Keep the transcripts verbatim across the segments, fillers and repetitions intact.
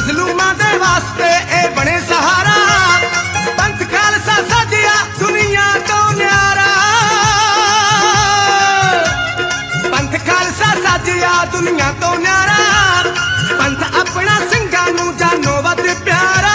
मजलूमां दे वास्ते ए बने सहारा। पंथ खालसा सजिया दुनिया तो न्यारा, पंथ खालसा सजिया दुनिया तो न्यारा। पंथ अपना सिंघां नूं जानो वध प्यारा।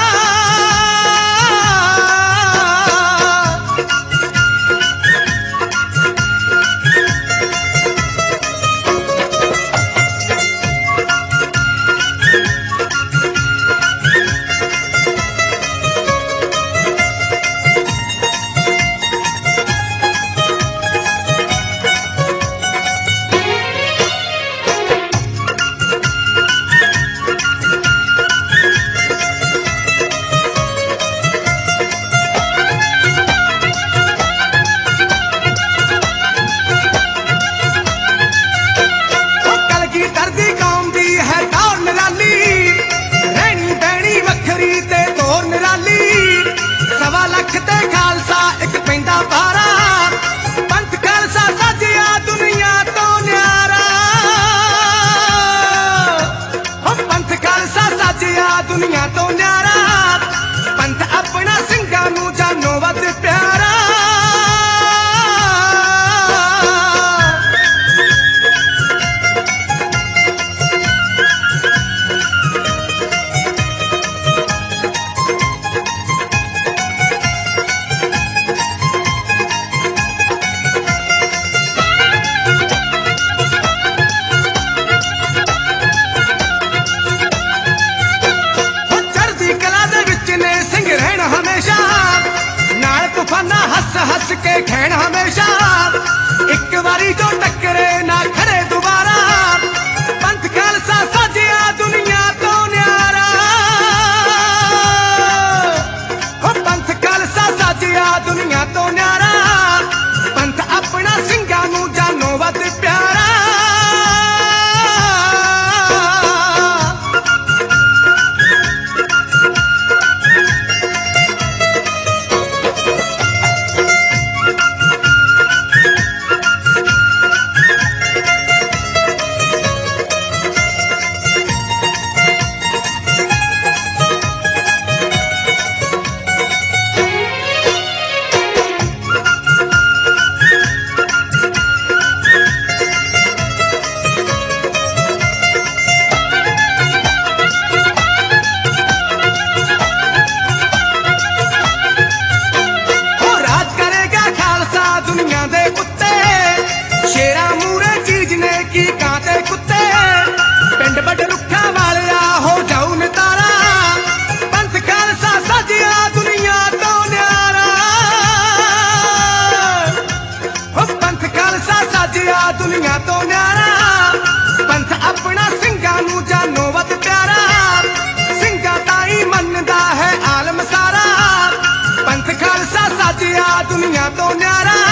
दुनिया तो न्यारा, पंथ अपना सिंघां नूं जानो वध प्यारा। हस हस के खैण हमेशा, एक बारी जो टकरे ना खड़े दोबारा। पंथ खालसा सजिया दुनिया तो न्यारा, हो पंथ खालसा सजिया दुनिया तो न्यारा। पंथ अपना सिंघां नूं जानो वध प्यारा। दुनिया तो न्यारा, पंथ अपना सिंघां नूं जानो वध प्यारा। सिंघां ताईं मनदा है आलम सारा, पंथ खालसा सजिया दुनिया तो न्यारा।